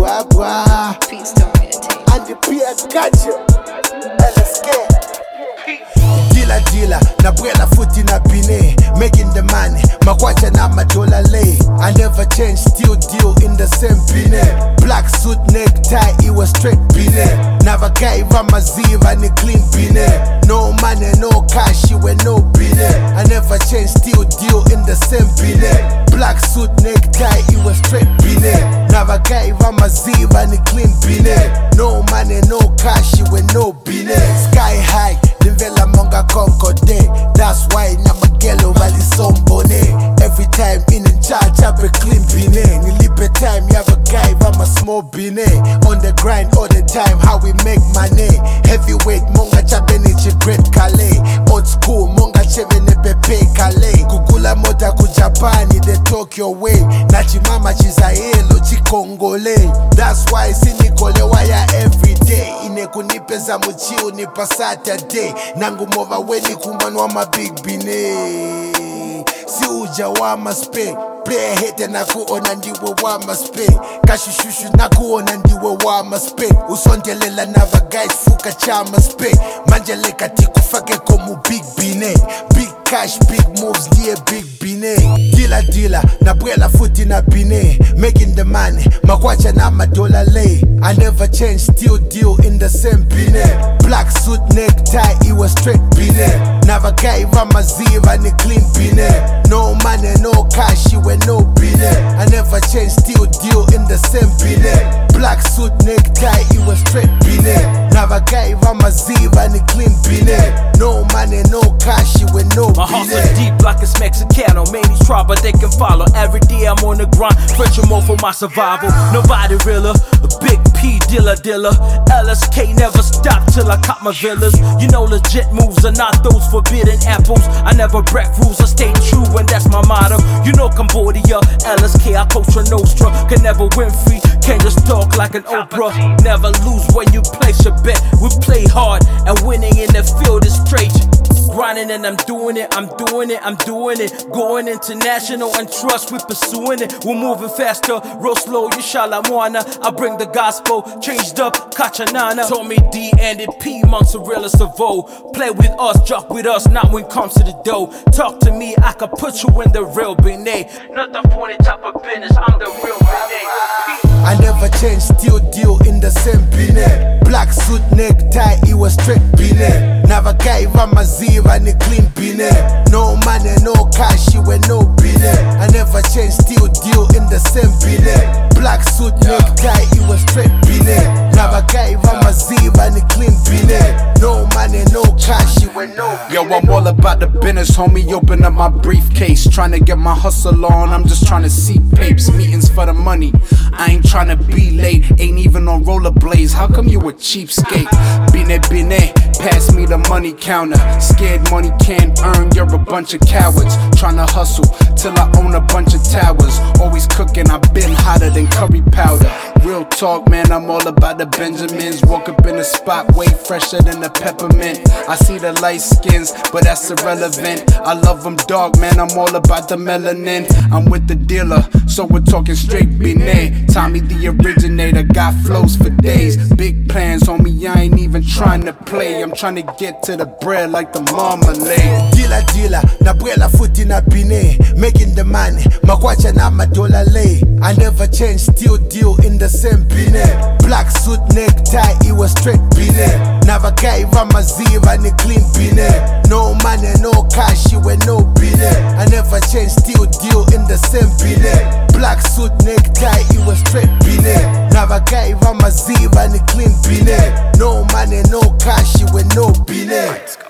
Bwa. Peace to meditate. And the beer gotcha. LSK. Dealer, na bwela futi na bine. Making the money, makwacha na madola lay. I never change, still deal in the same bine. Black suit, necktie, it was straight bine. Never kaiva maziva, ni clean bine. No money, no cash, you were no bine. I never change, still deal in the same bine. Black suit, necktie, it was straight bine. Never kaiva maziva, ni clean bine. No money, no cash, you were no bine. Sky high, Livela monga concorde. That's why Namagelo vali sombone. Every time in charge, I be clean bine. Nilipe time, you have a guy, I'm a small bine. On the grind all the time, how we make money. Heavyweight, monga chabeni great Calais. Old school, monga chevene pepe Calais. Kukula moda ku Japani, they talk your way. Nachi mama chizaelo, chikongole. That's why sinikole wire every day. Ine kunipeza muchiu nipa Saturday. Nangu mova weni kumanwa ma big bine. Si uja wama spe. Play hete na kuona ndiwe wama spe. Kashishushu na kuona ndiwe wama spe. Usondelela nava guys fuka chama spe. Manjeleka tiku fake komu big bine. Big cash, big moves, liye big bine. Dealer, na bwela futi na bine. Making the money, makwacha na madola lay. I never change, still deal in the same bine. Black suit, necktie, it was straight bine. Never kaiva maziva, ni clean bine. No money, no cash, you were no bine. I never change, still deal in the same bine. Black suit, necktie, it was straight bine. Never kaiva maziva, ni clean bine. No money, no cash, you were no bine. My hustle deep like it's Mexicano. Many try but they can follow. Every day I'm on the grind, searching more for my survival. Nobody realer, a big P dealer. LSK never stop till I cop my villas. You know legit moves are not those forbidden apples. I never break rules, I stay true and that's my motto. You know Cambodia, LSK, I Culture Nostra. Can never win free, can't just talk like an Oprah. Never lose when you place your bet. We play hard and winning in the field is straight. Grinding and I'm doing it. Going international and trust, we pursuing it. We're moving faster, real slow, inshallah mwana. I bring the gospel, changed up, kachanana. Told me D and the P, monks are realest of old. Play with us, jock with us, not when it comes to the dough. Talk to me, I can put you in the real bene. Not the phony type of business, I'm the real bene. I never change, still deal in the same bine. Black suit, necktie, it was straight bine. Never kaiva maziva, ni clean bine. No money, no cash, you were no bine. I never change, still deal in the same bine. Black suit, necktie, it was straight bine. Never kaiva maziva, ni clean bine. No money, no cash, you were no bine. Yo, I'm all about the business, homie. Open up my briefcase, trying to get my hustle on. I'm just trying to see papes, meetings for the money. I ain't trying to be late, ain't even on rollerblades. How come you a cheapskate? Bine, pass me the money counter. Scared money can't earn, you're a bunch of cowards. Tryna hustle till I own a bunch of towers. Always cooking, I've been hotter than curry powder. Real talk, man, I'm all about the Benjamins. Walk up in the spot, way fresher than the peppermint. I see the light skins, but that's irrelevant. I love them dark, man, I'm all about the melanin. I'm with the dealer, so we're talking straight bine. Tommy the originator, got flows for days. Big plans, homie, I ain't even trying to play. I'm trying to get to the bread like the marmalade. Dealer, na bwela futi na bine. Making the money, makwacha na madola lay. I never change, still deal in the same bine. Black suit, necktie, it was straight bine. Never kaiva maziva, ni clean bine. No money, no cash, you were no bine. I never change, still deal in the same bine. Black suit, necktie, it was straight bine. Never kaiva maziva, ni clean bine. No money, no cash, you were no bine.